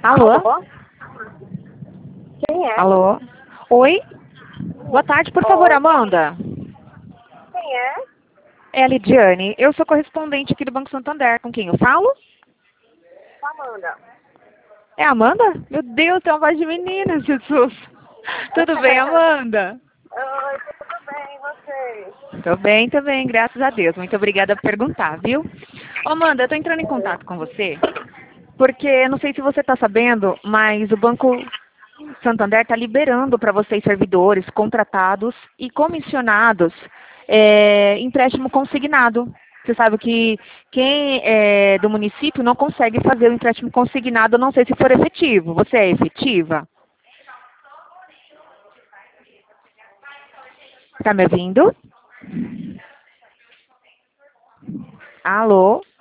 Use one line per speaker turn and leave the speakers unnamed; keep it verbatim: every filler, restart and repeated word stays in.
Alô?
Alô? Quem é?
Alô? Oi? Boa tarde, por favor,
Oi.
Amanda.
Quem é?
É a Lidiane. Eu sou correspondente aqui do Banco Santander. Com quem eu falo?
Amanda.
É a Amanda? Meu Deus, tem uma voz de menina, Jesus. Tudo bem, Amanda?
Oi, tudo bem, e você?
Tô bem também, graças a Deus. Muito obrigada por perguntar, viu? Ô, Amanda, eu tô entrando em contato com você porque, não sei se você está sabendo, mas o Banco Santander está liberando para vocês, servidores, contratados e comissionados, é, empréstimo consignado. Você sabe que quem é do município não consegue fazer o empréstimo consignado, não sei se for efetivo. Você é efetiva? Está me ouvindo? Alô?